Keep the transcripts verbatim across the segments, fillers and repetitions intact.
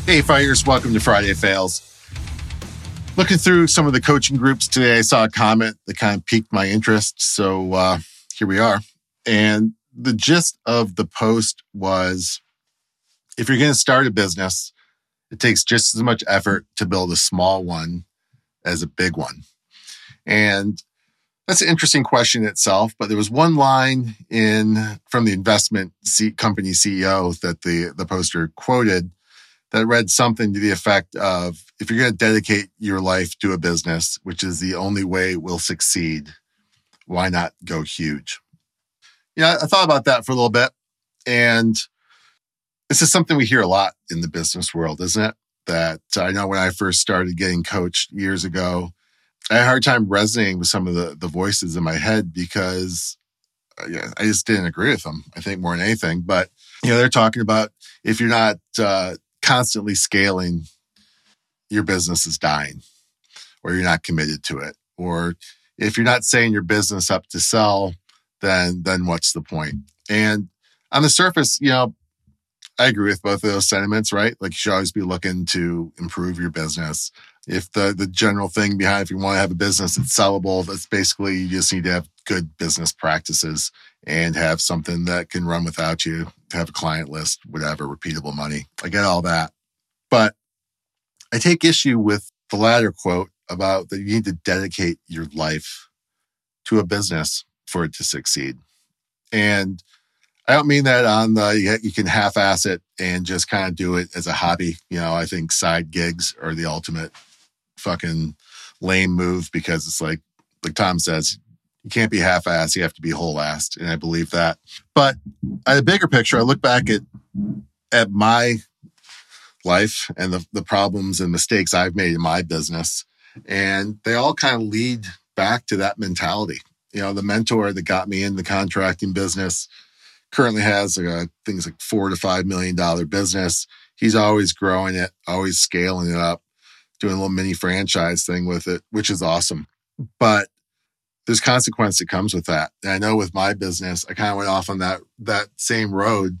Hey, fighters, welcome to Friday Fails. Looking through some of the coaching groups today, I saw a comment that kind of piqued my interest. So uh, here we are. And the gist of the post was, if you're going to start a business, it takes just as much effort to build a small one as a big one. And that's an interesting question in itself, but there was one line in from the investment C- company C E O that the, the poster quoted that read something to the effect of, if you're going to dedicate your life to a business, which is the only way it will succeed, why not go huge? Yeah, I thought about that for a little bit. And this is something we hear a lot in the business world, isn't it? That I know when I first started getting coached years ago, I had a hard time resonating with some of the, the voices in my head because uh, yeah, I just didn't agree with them, I think, more than anything. But, you know, they're talking about if you're not uh, constantly scaling, your business is dying, or you're not committed to it. Or if you're not setting your business up to sell, then then what's the point? And on the surface, you know, I agree with both of those sentiments, right? Like, you should always be looking to improve your business. If the the general thing behind, if you want to have a business that's sellable, that's basically you just need to have good business practices and have something that can run without you, have a client list, whatever, repeatable money. I get all that. But I take issue with the latter quote about that you need to dedicate your life to a business for it to succeed. And I don't mean that on the, you can half-ass it and just kind of do it as a hobby. You know, I think side gigs are the ultimate fucking lame move, because it's like, like Tom says, you can't be half-assed, you have to be whole-assed. And I believe that. But at a bigger picture, I look back at, at my life and the, the problems and mistakes I've made in my business. And they all kind of lead back to that mentality. You know, the mentor that got me in the contracting business currently has like, things like four to five million dollar business. He's always growing it, always scaling it up, doing a little mini franchise thing with it, which is awesome. But there's consequence that comes with that. And I know with my business, I kind of went off on that that same road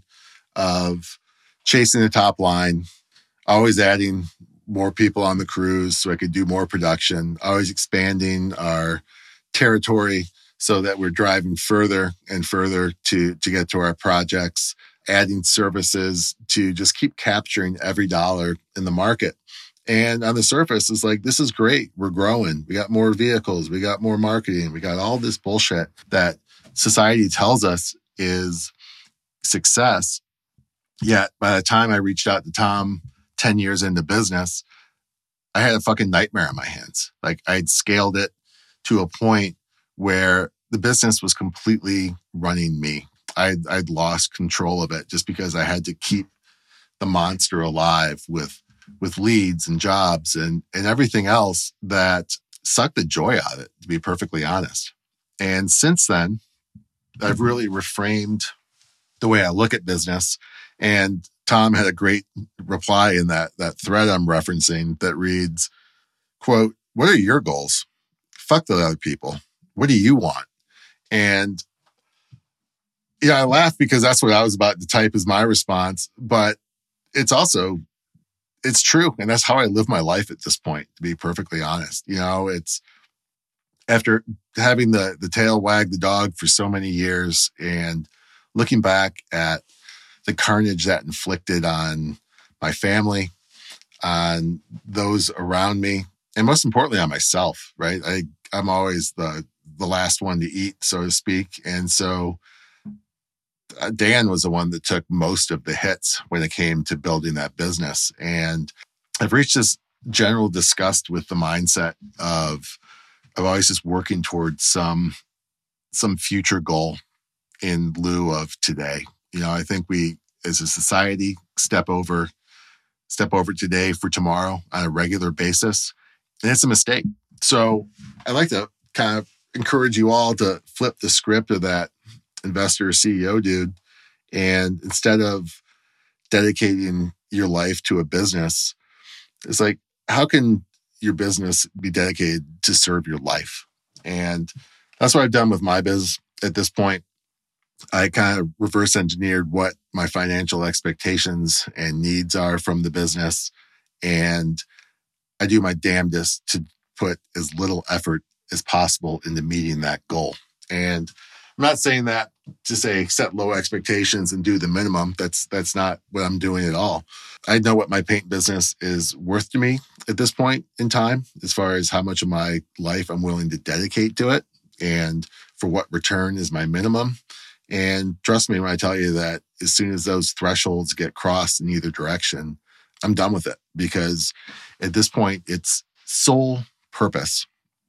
of chasing the top line, always adding more people on the crews so I could do more production, always expanding our territory so that we're driving further and further to, to get to our projects, adding services to just keep capturing every dollar in the market. And on the surface, it's like, this is great. We're growing. We got more vehicles. We got more marketing. We got all this bullshit that society tells us is success. Yet by the time I reached out to Tom ten years into business, I had a fucking nightmare on my hands. Like, I'd scaled it to a point where the business was completely running me. I'd, I'd lost control of it just because I had to keep the monster alive with with leads and jobs and, and everything else that sucked the joy out of it, to be perfectly honest. And since then, I've really reframed the way I look at business. And Tom had a great reply in that, that thread I'm referencing that reads, quote, "What are your goals? Fuck the other people. What do you want?" And yeah, I laugh because that's what I was about to type as my response, but it's also, it's true. And that's how I live my life at this point, to be perfectly honest. You know, it's after having the, the tail wag the dog for so many years and looking back at the carnage that inflicted on my family, on those around me, and most importantly on myself, right? I, I'm always the, the last one to eat, so to speak. And so Dan was the one that took most of the hits when it came to building that business. And I've reached this general disgust with the mindset of, of always just working towards some, some future goal in lieu of today. You know, I think we, as a society, step over, step over today for tomorrow on a regular basis. And it's a mistake. So I'd like to kind of encourage you all to flip the script of that investor C E O dude. And instead of dedicating your life to a business, it's like, how can your business be dedicated to serve your life? And that's what I've done with my biz at this point. I kind of reverse engineered what my financial expectations and needs are from the business. And I do my damnedest to put as little effort as possible into meeting that goal. And I'm not saying that to say set low expectations and do the minimum. That's that's not what I'm doing at all. I know what my paint business is worth to me at this point in time, as far as how much of my life I'm willing to dedicate to it and for what return is my minimum. And trust me when I tell you that as soon as those thresholds get crossed in either direction, I'm done with it, because at this point, its sole purpose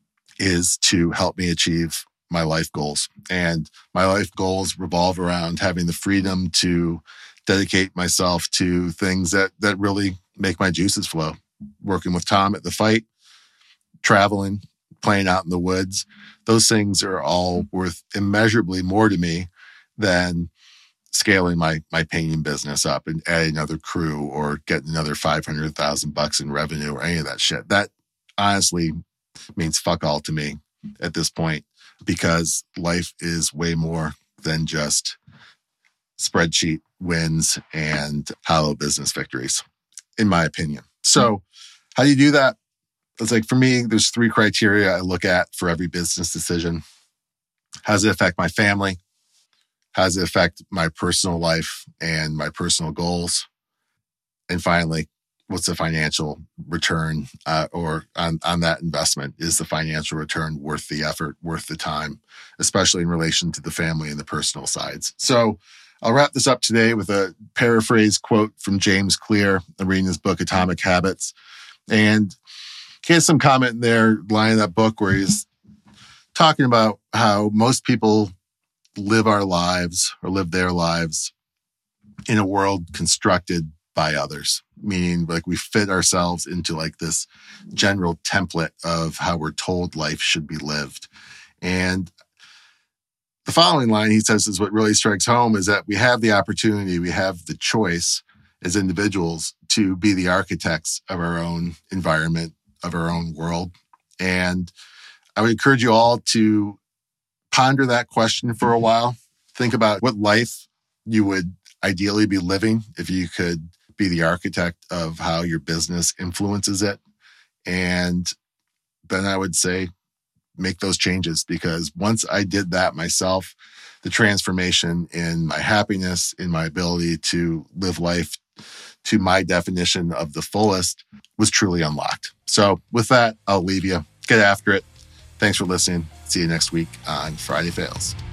is to help me achieve my life goals. And my life goals revolve around having the freedom to dedicate myself to things that that really make my juices flow. Working with Tom at the fight, traveling, playing out in the woods, those things are all worth immeasurably more to me than scaling my my painting business up and adding another crew or getting another five hundred thousand bucks in revenue or any of that shit. That honestly means fuck all to me at this point, because life is way more than just spreadsheet wins and hollow business victories, in my opinion. So how do you do that? It's like, for me, there's three criteria I look at for every business decision. How does it affect my family? How does it affect my personal life and my personal goals? And finally, what's the financial return uh, or on, on that investment? Is the financial return worth the effort, worth the time, especially in relation to the family and the personal sides? So I'll wrap this up today with a paraphrase quote from James Clear. I'm reading his book, Atomic Habits. And he has some comment in there, line in that book, where he's talking about how most people live our lives or live their lives in a world constructed by others, meaning like we fit ourselves into like this general template of how we're told life should be lived. And the following line he says is what really strikes home, is that we have the opportunity, we have the choice as individuals to be the architects of our own environment, of our own world. And I would encourage you all to ponder that question for a while. Think about what life you would ideally be living if you could be the architect of how your business influences it. And then I would say, make those changes, because once I did that myself, the transformation in my happiness, in my ability to live life to my definition of the fullest was truly unlocked. So with that, I'll leave you. Get after it. Thanks for listening. See you next week on Friday Fails.